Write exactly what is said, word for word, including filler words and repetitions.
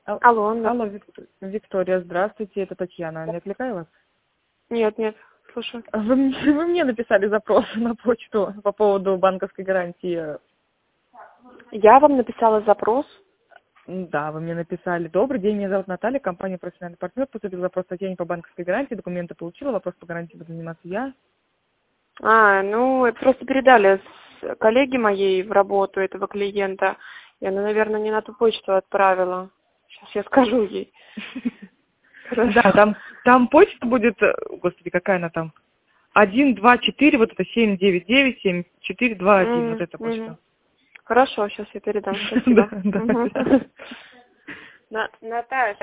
Ал- Алло, да. Алло, Вик- Виктория, здравствуйте, это Татьяна. Не отвлекаю вас? Нет, нет, слушаю. Вы, мне вы мне написали запрос на почту по поводу банковской гарантии. Я вам написала запрос. М, Да, вы мне написали. Добрый день, меня зовут Наталья, компания «Профессиональный партнер». Поступил запрос Татьяне по банковской гарантии, документы получила, вопрос по гарантии буду заниматься я. А, ну, это просто передали с коллеге моей в работу этого клиента. И она, наверное, не на ту почту отправила. Сейчас я скажу ей. Да, Хорошо. там, там почта будет, э, господи, какая она там? Один, два, четыре, вот это семь, девять, девять, семь, четыре, два, один, вот М, эта мгм. почта. Хорошо, сейчас я передам. Да, Спасибо. да. Мгм. На- Наталья.